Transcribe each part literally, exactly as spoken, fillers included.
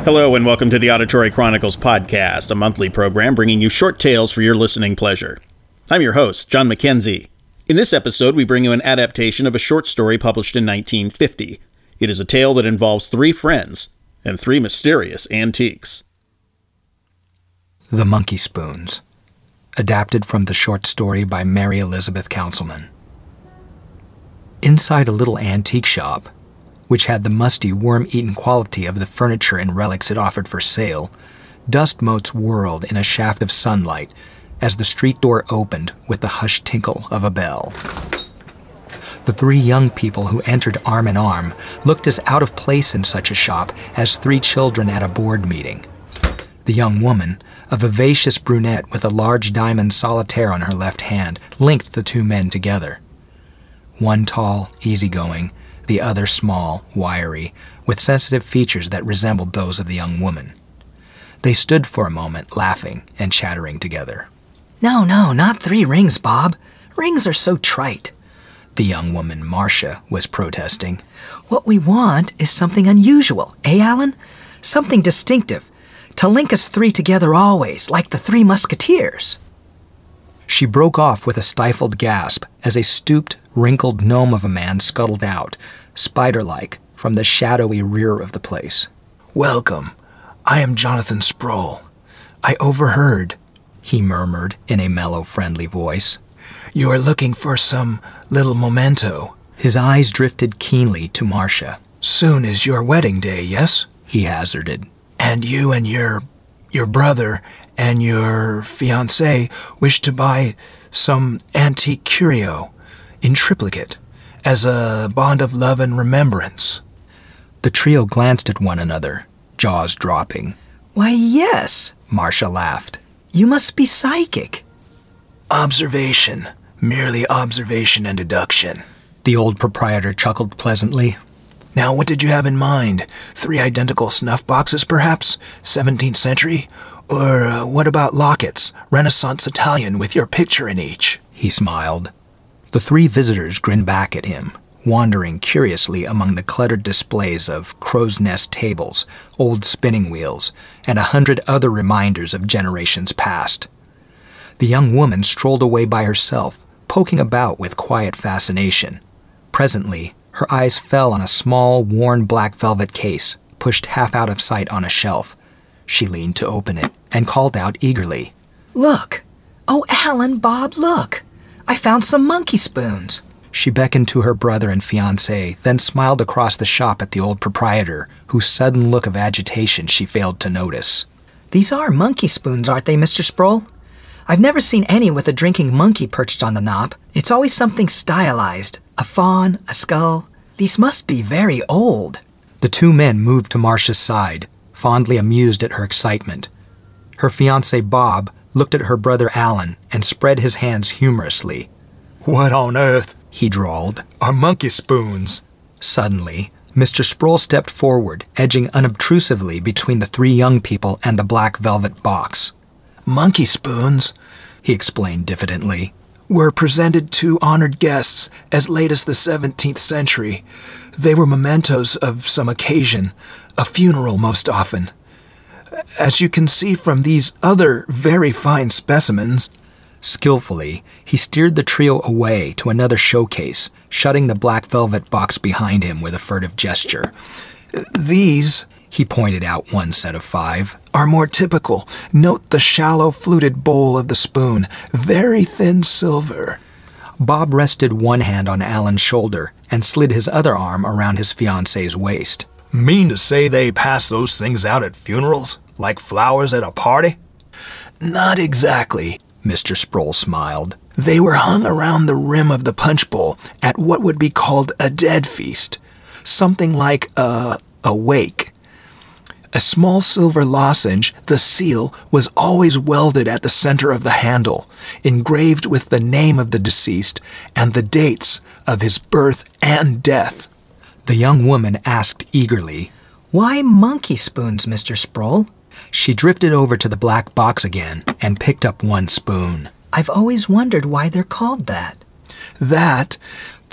Hello and welcome to the Auditory Chronicles podcast, a monthly program bringing you short tales for your listening pleasure. I'm your host, John McKenzie. In this episode, we bring you an adaptation of a short story published in nineteen fifty. It is a tale that involves three friends and three mysterious antiques. The Monkey Spoons, adapted from the short story by Mary Elizabeth Councilman. Inside a little antique shop, which had the musty, worm-eaten quality of the furniture and relics it offered for sale, dust motes whirled in a shaft of sunlight as the street door opened with the hushed tinkle of a bell. The three young people who entered arm in arm looked as out of place in such a shop as three children at a board meeting. The young woman, a vivacious brunette with a large diamond solitaire on her left hand, linked the two men together. One tall, easygoing, the other small, wiry, with sensitive features that resembled those of the young woman. They stood for a moment, laughing and chattering together. No, no, not three rings, Bob. Rings are so trite. The young woman, Marcia, was protesting. What we want is something unusual, eh, Alan? Something distinctive, to link us three together always, like the Three Musketeers. She broke off with a stifled gasp as a stooped, wrinkled gnome of a man scuttled out, spider-like, from the shadowy rear of the place. "Welcome. I am Jonathan Sproul. I overheard," he murmured in a mellow, friendly voice. "You are looking for some little memento." His eyes drifted keenly to Marcia. "Soon is your wedding day, yes?" he hazarded. "And you and your... your brother and your fiancé wish to buy some antique curio, in triplicate, as a bond of love and remembrance." The trio glanced at one another, jaws dropping. Why, yes, Marcia laughed. You must be psychic. "Observation, merely observation and deduction." The old proprietor chuckled pleasantly. "Now, what did you have in mind? Three identical snuff boxes, perhaps? seventeenth century? Or uh, what about lockets, Renaissance Italian with your picture in each?" He smiled. The three visitors grinned back at him, wandering curiously among the cluttered displays of crow's nest tables, old spinning wheels, and a hundred other reminders of generations past. The young woman strolled away by herself, poking about with quiet fascination. Presently, her eyes fell on a small, worn black velvet case, pushed half out of sight on a shelf. She leaned to open it and called out eagerly. "Look! Oh, Alan, Bob, look! I found some monkey spoons." She beckoned to her brother and fiancé, then smiled across the shop at the old proprietor, whose sudden look of agitation she failed to notice. "These are monkey spoons, aren't they, Mister Sproul? I've never seen any with a drinking monkey perched on the knob. It's always something stylized. A fawn, a skull. These must be very old." The two men moved to Marcia's side, fondly amused at her excitement. Her fiancé Bob looked at her brother Alan and spread his hands humorously. "What on earth," he drawled, "are monkey spoons?" Suddenly, Mister Sproul stepped forward, edging unobtrusively between the three young people and the black velvet box. "Monkey spoons," he explained diffidently, "were presented to honored guests as late as the seventeenth century. They were mementos of some occasion, a funeral most often. As you can see from these other very fine specimens..." Skillfully, he steered the trio away to another showcase, shutting the black velvet box behind him with a furtive gesture. "These," he pointed out one set of five, "are more typical. Note the shallow fluted bowl of the spoon, very thin silver." Bob rested one hand on Alan's shoulder and slid his other arm around his fiancée's waist. "Mean to say they pass those things out at funerals, like flowers at a party?" "Not exactly," Mister Sproul smiled. "They were hung around the rim of the punch bowl at what would be called a dead feast, something like a, a wake. A small silver lozenge, the seal, was always welded at the center of the handle, engraved with the name of the deceased and the dates of his birth and death." The young woman asked eagerly, "Why monkey spoons, Mister Sproul?" She drifted over to the black box again and picked up one spoon. "I've always wondered why they're called that." "That,"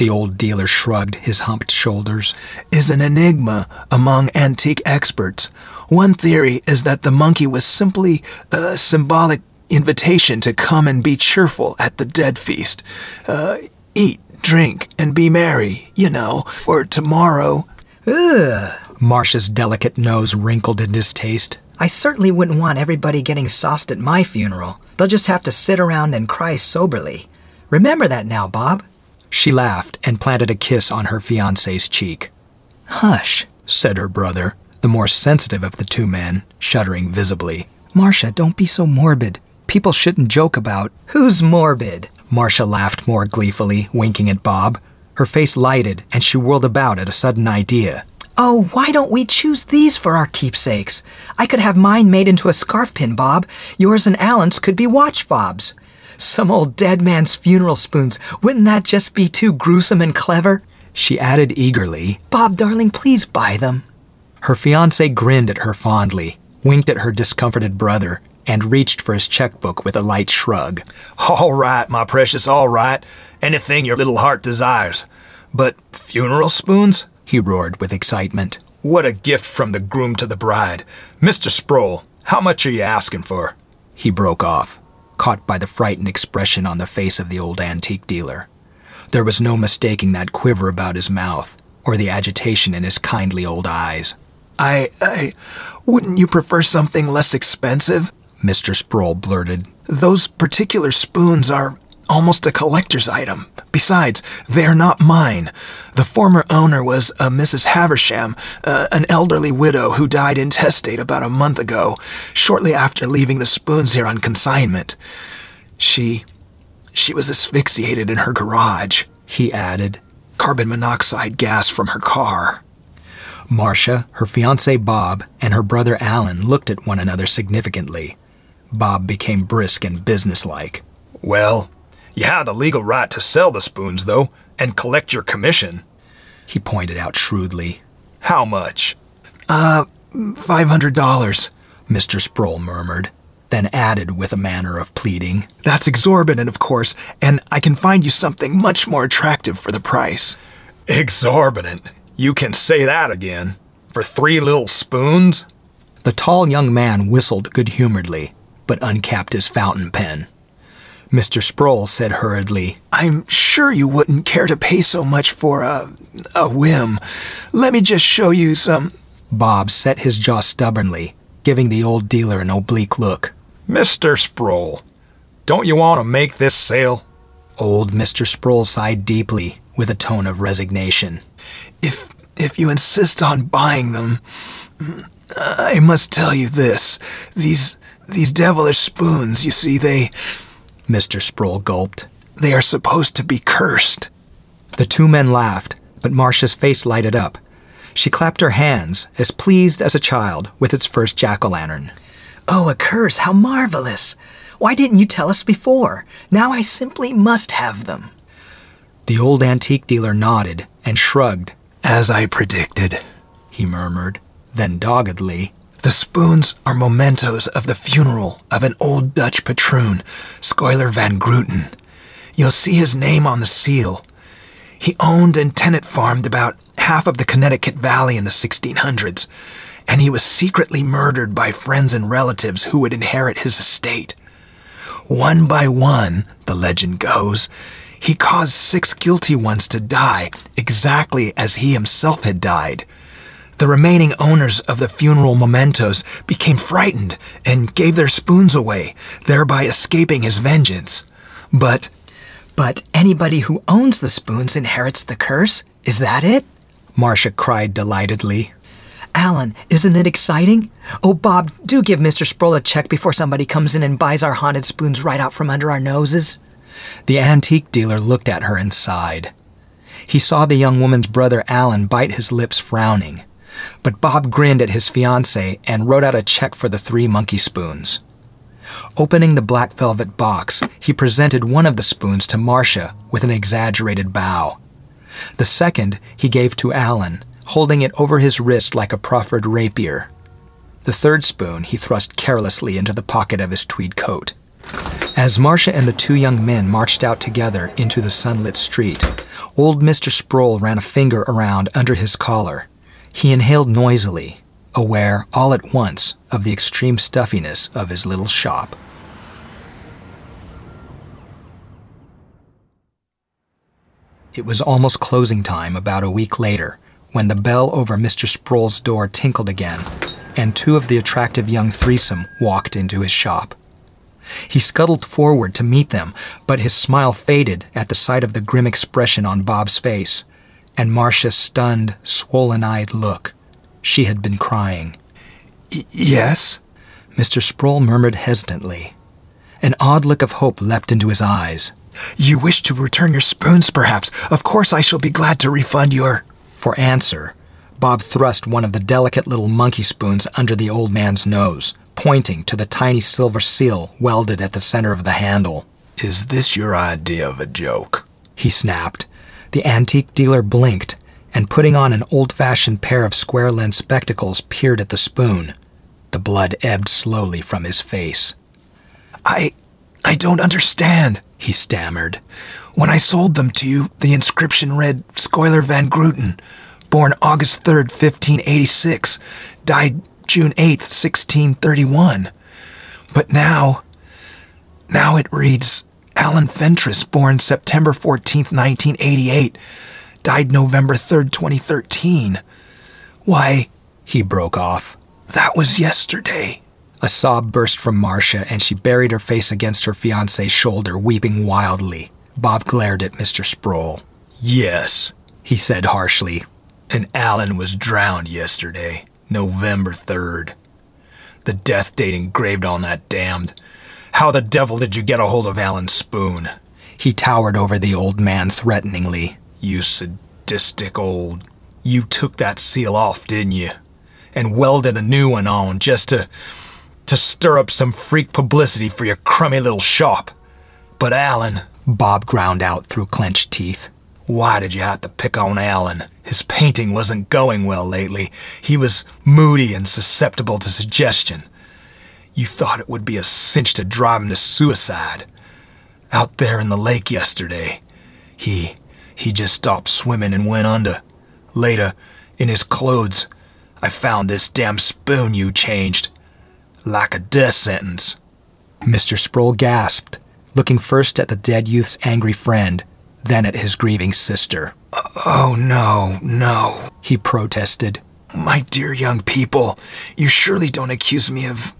The old dealer shrugged his humped shoulders. Is an enigma among antique experts. One theory is that the monkey was simply a symbolic invitation to come and be cheerful at the dead feast. Uh, eat, drink, and be merry, you know, for tomorrow. Ugh. Marcia's delicate nose wrinkled in distaste. I certainly wouldn't want everybody getting sauced at my funeral. They'll just have to sit around and cry soberly. Remember that now, Bob. She laughed and planted a kiss on her fiancé's cheek. Hush, said her brother, the more sensitive of the two men, shuddering visibly. Marcia, don't be so morbid. People shouldn't joke about... Who's morbid? Marcia laughed more gleefully, winking at Bob. Her face lighted, and she whirled about at a sudden idea. Oh, why don't we choose these for our keepsakes? I could have mine made into a scarf pin, Bob. Yours and Alan's could be watch fobs. Some old dead man's funeral spoons. Wouldn't that just be too gruesome and clever? She added eagerly, Bob, darling, please buy them. Her fiancé grinned at her fondly, winked at her discomforted brother, and reached for his checkbook with a light shrug. All right, my precious, all right. Anything your little heart desires. But funeral spoons? He roared with excitement. What a gift from the groom to the bride. Mister Sproul, how much are you asking for? He broke off, caught by the frightened expression on the face of the old antique dealer. There was no mistaking that quiver about his mouth, or the agitation in his kindly old eyes. I, I, wouldn't you prefer something less expensive? Mister Sproul blurted. Those particular spoons are almost a collector's item. Besides, they're not mine. The former owner was a Missus Haversham, uh, an elderly widow who died intestate about a month ago, shortly after leaving the spoons here on consignment. She... she was asphyxiated in her garage, he added. Carbon monoxide gas from her car. Marcia, her fiancé Bob, and her brother Alan looked at one another significantly. Bob became brisk and businesslike. Well, you had the legal right to sell the spoons, though, and collect your commission. He pointed out shrewdly. How much? Uh, five hundred dollars, Mister Sproul murmured, then added with a manner of pleading. That's exorbitant, of course, and I can find you something much more attractive for the price. Exorbitant? You can say that again. For three little spoons? The tall young man whistled good-humoredly, but uncapped his fountain pen. Mister Sproul said hurriedly, I'm sure you wouldn't care to pay so much for a, a whim. Let me just show you some... Bob set his jaw stubbornly, giving the old dealer an oblique look. Mister Sproul, don't you want to make this sale? Old Mister Sproul sighed deeply, with a tone of resignation. If, if you insist on buying them, I must tell you this. These, these devilish spoons, you see, they... Mister Sproul gulped. They are supposed to be cursed. The two men laughed, but Marcia's face lighted up. She clapped her hands, as pleased as a child with its first jack-o'-lantern. Oh, a curse, how marvelous! Why didn't you tell us before? Now I simply must have them. The old antique dealer nodded and shrugged. As I predicted, he murmured, then doggedly, the spoons are mementos of the funeral of an old Dutch patroon, Schuyler Van Grooten. You'll see his name on the seal. He owned and tenant-farmed about half of the Connecticut Valley in the sixteen hundreds, and he was secretly murdered by friends and relatives who would inherit his estate. One by one, the legend goes, he caused six guilty ones to die, exactly as he himself had died. The remaining owners of the funeral mementos became frightened and gave their spoons away, thereby escaping his vengeance. But... But anybody who owns the spoons inherits the curse? Is that it? Marcia cried delightedly. Alan, isn't it exciting? Oh, Bob, do give Mister Sproul a check before somebody comes in and buys our haunted spoons right out from under our noses. The antique dealer looked at her and sighed. He saw the young woman's brother Alan bite his lips frowning, but Bob grinned at his fiancée and wrote out a check for the three monkey spoons. Opening the black velvet box, he presented one of the spoons to Marcia with an exaggerated bow. The second he gave to Alan, holding it over his wrist like a proffered rapier. The third spoon he thrust carelessly into the pocket of his tweed coat. As Marcia and the two young men marched out together into the sunlit street, old Mister Sproul ran a finger around under his collar. He inhaled noisily, aware all at once of the extreme stuffiness of his little shop. It was almost closing time about a week later when the bell over Mister Sproul's door tinkled again, and two of the attractive young threesome walked into his shop. He scuttled forward to meet them, but his smile faded at the sight of the grim expression on Bob's face, and Marcia's stunned, swollen-eyed look. She had been crying. Y- yes? Mister Sproul murmured hesitantly. An odd look of hope leapt into his eyes. You wish to return your spoons, perhaps? Of course I shall be glad to refund your... For answer, Bob thrust one of the delicate little monkey spoons under the old man's nose, pointing to the tiny silver seal welded at the center of the handle. Is this your idea of a joke? He snapped. The antique dealer blinked, and putting on an old-fashioned pair of square-lensed spectacles, peered at the spoon. The blood ebbed slowly from his face. I... I don't understand, he stammered. When I sold them to you, the inscription read Schuyler Van Grooten, born August third, fifteen eighty-six, died June eighth, sixteen thirty-one. But now... Now it reads Alan Fentress, born September fourteenth, nineteen eighty-eight, died November third, twenty thirteen. Why... He broke off. That was yesterday. A sob burst from Marcia, and she buried her face against her fiancé's shoulder, weeping wildly. Bob glared at Mister Sproul. Yes, he said harshly. And Alan was drowned yesterday, November third. The death date engraved on that damned... How the devil did you get a hold of Alan's spoon? He towered over the old man threateningly. You sadistic old... You took that seal off, didn't you? And welded a new one on just to... to stir up some freak publicity for your crummy little shop. But Alan... Bob ground out through clenched teeth. Why did you have to pick on Alan? His painting wasn't going well lately. He was moody and susceptible to suggestion. You thought it would be a cinch to drive him to suicide. Out there in the lake yesterday, he... he just stopped swimming and went under. Later, in his clothes, I found this damn spoon you changed. Like a death sentence. Mister Sproul gasped, looking first at the dead youth's angry friend, then at his grieving sister. Oh, no, no, he protested. My dear young people, you surely don't accuse me of...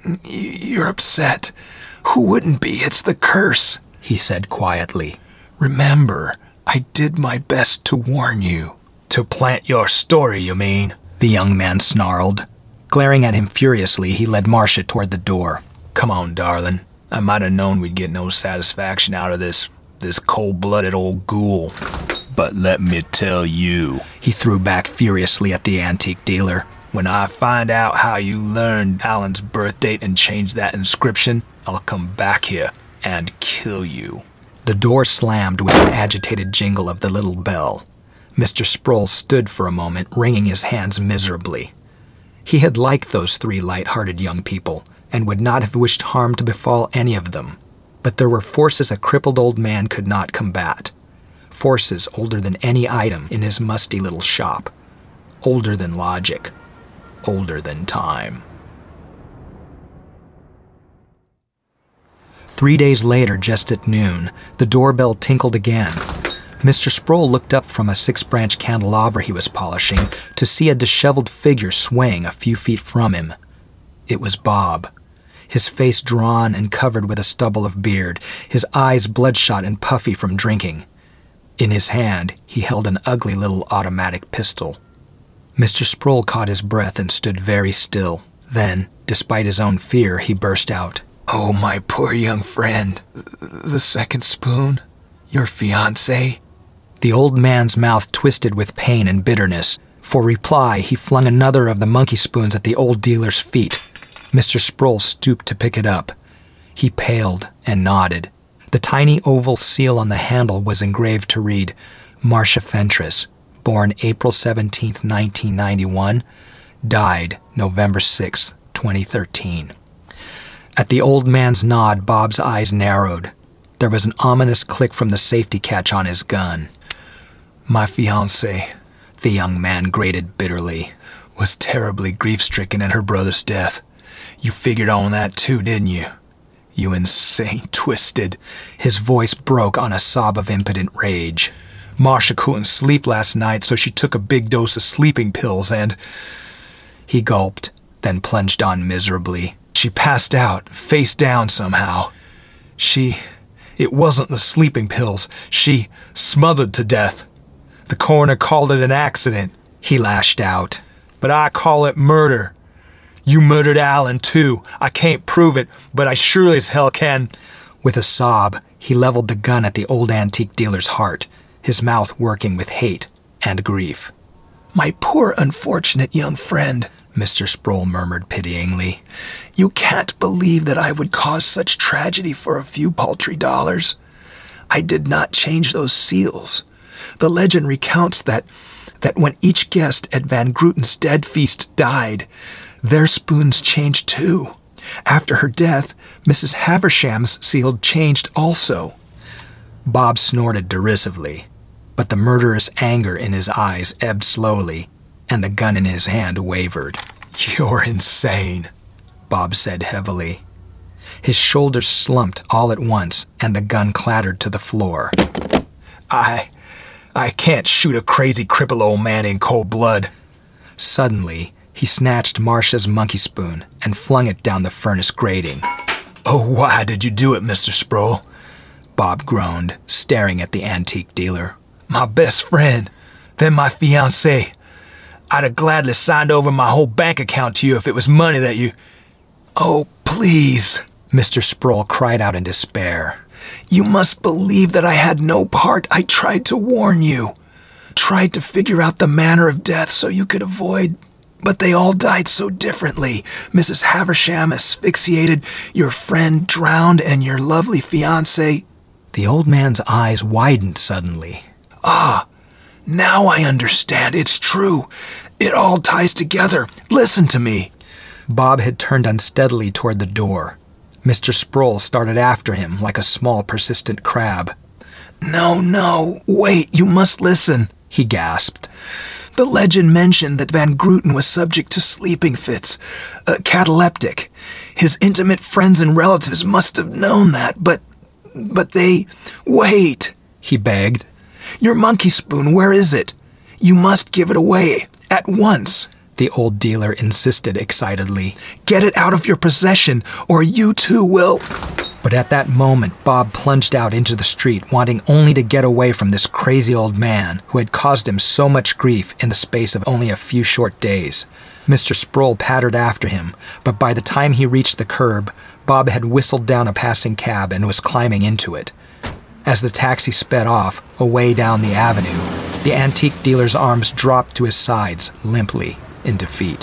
You're upset. Who wouldn't be? It's the curse, he said quietly. Remember, I did my best to warn you. To plant your story, you mean? The young man snarled. Glaring at him furiously, he led Marcia toward the door. Come on, darling. I might have known we'd get no satisfaction out of this, this cold-blooded old ghoul. But let me tell you, he threw back furiously at the antique dealer. When I find out how you learned Alan's birth date and changed that inscription, I'll come back here and kill you. The door slammed with an agitated jingle of the little bell. Mister Sproul stood for a moment, wringing his hands miserably. He had liked those three light-hearted young people, and would not have wished harm to befall any of them. But there were forces a crippled old man could not combat. Forces older than any item in his musty little shop. Older than logic. Older than time. Three days later, just at noon, the doorbell tinkled again. Mister Sproul looked up from a six-branch candelabra he was polishing to see a disheveled figure swaying a few feet from him. It was Bob, his face drawn and covered with a stubble of beard, his eyes bloodshot and puffy from drinking. In his hand, he held an ugly little automatic pistol. Mister Sproul caught his breath and stood very still. Then, despite his own fear, he burst out. Oh, my poor young friend. The second spoon? Your fiancé? The old man's mouth twisted with pain and bitterness. For reply, he flung another of the monkey spoons at the old dealer's feet. Mister Sproul stooped to pick it up. He paled and nodded. The tiny oval seal on the handle was engraved to read, Marcia Fentress, born April seventeenth, nineteen ninety-one, died November sixth, twenty thirteen. At the old man's nod, Bob's eyes narrowed. There was an ominous click from the safety catch on his gun. My fiancée, the young man grated bitterly, was terribly grief-stricken at her brother's death. You figured on that too, didn't you? You insane, twisted. His voice broke on a sob of impotent rage. Marcia couldn't sleep last night, so she took a big dose of sleeping pills and... He gulped, then plunged on miserably. She passed out, face down somehow. She... It wasn't the sleeping pills. She smothered to death. The coroner called it an accident. He lashed out. But I call it murder. You murdered Alan, too. I can't prove it, but I surely as hell can. With a sob, he leveled the gun at the old antique dealer's heart, his mouth working with hate and grief. My poor unfortunate young friend, Mister Sproul murmured pityingly. You can't believe that I would cause such tragedy for a few paltry dollars. I did not change those seals. The legend recounts that, that when each guest at Van Gruten's dead feast died, their spoons changed too. After her death, Missus Haversham's seal changed also. Bob snorted derisively, but the murderous anger in his eyes ebbed slowly, and the gun in his hand wavered. You're insane, Bob said heavily. His shoulders slumped all at once, and the gun clattered to the floor. I... I can't shoot a crazy cripple old man in cold blood. Suddenly, he snatched Marcia's monkey spoon and flung it down the furnace grating. Oh, why did you do it, Mister Sproul? Bob groaned, staring at the antique dealer. My best friend, then my fiancée. I'd have gladly signed over my whole bank account to you if it was money that you... Oh, please, Mister Sproul cried out in despair. You must believe that I had no part. I tried to warn you. Tried to figure out the manner of death so you could avoid... But they all died so differently. Missus Haversham asphyxiated, your friend drowned, and your lovely fiancé... The old man's eyes widened suddenly. Ah, now I understand. It's true. It all ties together. Listen to me. Bob had turned unsteadily toward the door. Mister Sproul started after him like a small, persistent crab. No, no, wait, you must listen, he gasped. The legend mentioned that Van Gruten was subject to sleeping fits, uh, cataleptic. His intimate friends and relatives must have known that, but... But they... Wait, he begged. Your monkey spoon, where is it? You must give it away, at once. The old dealer insisted excitedly. Get it out of your possession, or you too will... But at that moment, Bob plunged out into the street, wanting only to get away from this crazy old man who had caused him so much grief in the space of only a few short days. Mister Sproul pattered after him, but by the time he reached the curb, Bob had whistled down a passing cab and was climbing into it. As the taxi sped off, away down the avenue, the antique dealer's arms dropped to his sides, limply, in defeat.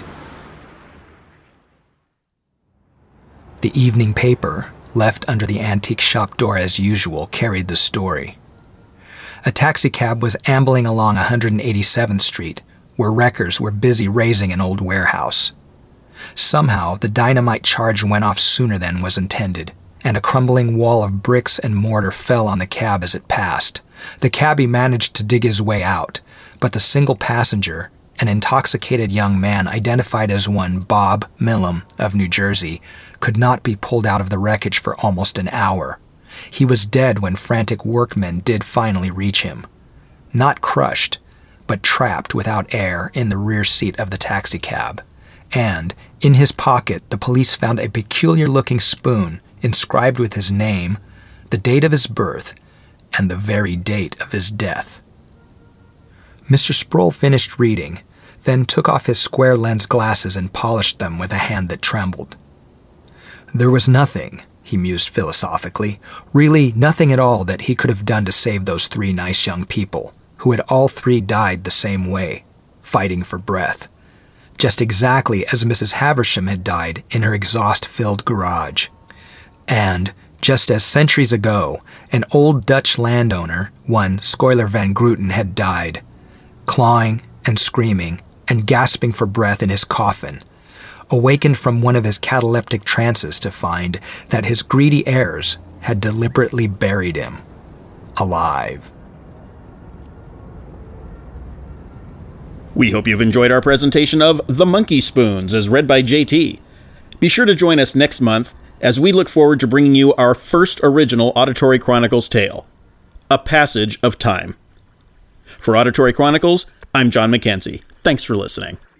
The evening paper, left under the antique shop door as usual, carried the story. A taxicab was ambling along one hundred eighty-seventh Street, where wreckers were busy raising an old warehouse. Somehow, the dynamite charge went off sooner than was intended, and a crumbling wall of bricks and mortar fell on the cab as it passed. The cabbie managed to dig his way out, but the single passenger, an intoxicated young man identified as one Bob Millam of New Jersey, could not be pulled out of the wreckage for almost an hour. He was dead when frantic workmen did finally reach him. Not crushed, but trapped without air in the rear seat of the taxicab. And, in his pocket, the police found a peculiar-looking spoon inscribed with his name, the date of his birth, and the very date of his death. Mister Sproul finished reading, then took off his square-lensed glasses and polished them with a hand that trembled. There was nothing, he mused philosophically, really nothing at all that he could have done to save those three nice young people, who had all three died the same way, fighting for breath, just exactly as Missus Haversham had died in her exhaust-filled garage. And, just as centuries ago, an old Dutch landowner, one Schuyler Van Gruten, had died, clawing and screaming and gasping for breath in his coffin, awakened from one of his cataleptic trances to find that his greedy heirs had deliberately buried him alive. We hope you've enjoyed our presentation of The Monkey Spoons as read by J T. Be sure to join us next month as we look forward to bringing you our first original Auditory Chronicles tale, A Passage of Time. For Auditory Chronicles, I'm John Mackenzie. Thanks for listening.